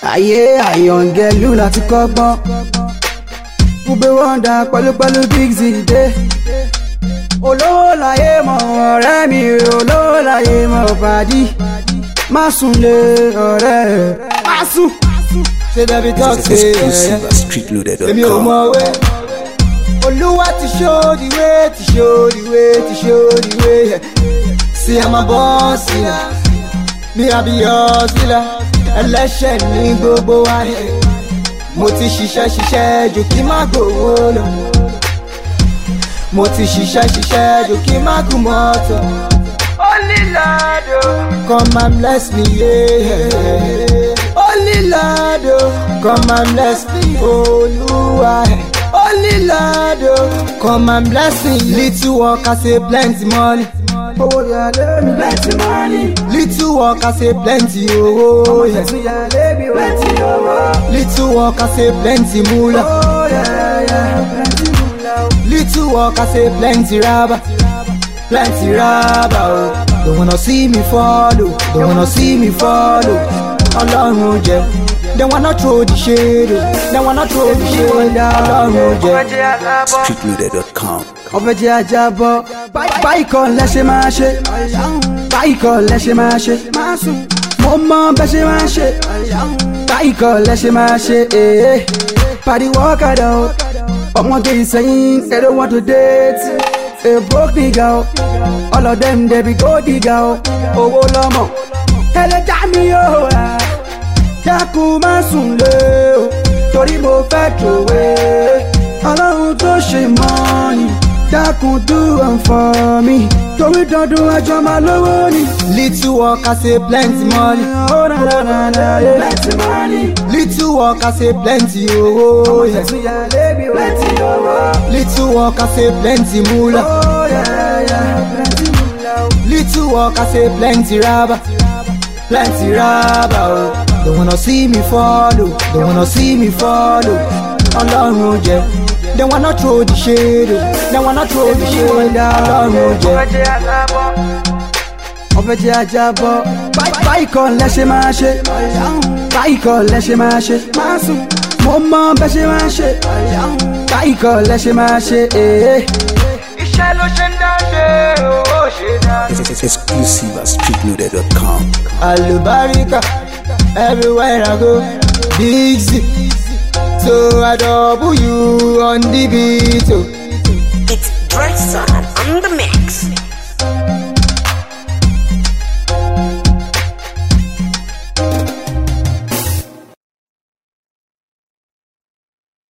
ayé àyàngẹ́lú láti kọ́gbọ́n Bùgbé wọ́ndà pẹ̀lú Big Z dé. Olówó láyé mọ̀ ọ̀rẹ́ mi, olówó láyé mọ̀ bàdí. Má sùn lé ọ̀rẹ́ rẹ̀, má sùn. Ṣé Dabi talk say èmi ò mọ̀ wé. Olúwa ti show the way, ti show the way, ti show the way. See I'm a boss, mi àbí ọ̀sílà. Ẹlẹ́ṣẹ̀ ní gbogbo wa. Mo ti ṣiṣẹ́ jù kí má gbowó lọ. Mo ti ṣiṣẹ́ jù kí má gùn mọ́tò. Only Lord, come and bless me, yeah. Only Lord, come and bless me, Olúwa. Only Lord, come and bless me. Little work I say plenty money. Oh yeah, let me plenty money. Little work I say plenty oh yeah. Plenty oh. Little work I say plenty moolah. Oh yeah, plenty moolah. Little work I say plenty rubber. Plenty rubber oh. Don't wanna see me follow. Don't wanna see me follow. Ọlọ́run jẹ́. They wanna throw the shade. They wanna throw the shade. Ọlọ́run jẹ́. Streetloader.com. Ọbẹ̀ jẹ́ ajábọ̀. Báyìí kan lẹ́ṣẹ̀ máa ṣe. Báyìí kan lẹ́ṣẹ̀ máa ṣe. Mo mọ bẹ́ ṣe máa ṣe. Báyìí kan lẹ́ṣẹ̀ máa ṣe. Pariwo ọ̀kadà o. Ọmọge ìsẹ́yìn they don't want to date. A broke nigga o. All of them they be gold digger o. Owó lọ́mọ. Ẹlẹ́dàá mi yóò rà. Dákun má sùn lé o. Torí mo fẹ́ tòwé. Ọlọ́run tó ṣe mọ́ni. Dákun do am for me. Torí dọdún ẹjọ́ máa lówó ni. Little work I say plenty money. Oh na na na na yeah. Plenty money. Little work I say plenty oh yeah. Plenty oh. Little work I say plenty moolah. Oh yeah, plenty moolah. Little work I say plenty rubber. Plenty rubber oh. Don't wanna see me follow. Don't wanna see me follow. Ọlọ́run jẹ́. They wanna throw the shade. They wanna throw the shade. Ọlọ́run jẹ́. Ọbẹ̀ jẹ́ ajábọ̀. Báyìí kan lẹ́ṣẹ̀ máa ṣe. Báyìí kan lẹ́ṣẹ̀ máa ṣe. Mo mọ bẹ́ ṣe máa ṣe. Báyìí kan lẹ́ṣẹ̀ máa ṣe. Iṣẹ́ ló ṣe ń dáṣe, owó ṣe dá. Exclusive at streetloader.com. Alubarika, everywhere I go. Big Z. So I double you on the beat. It's Dryson on the mix.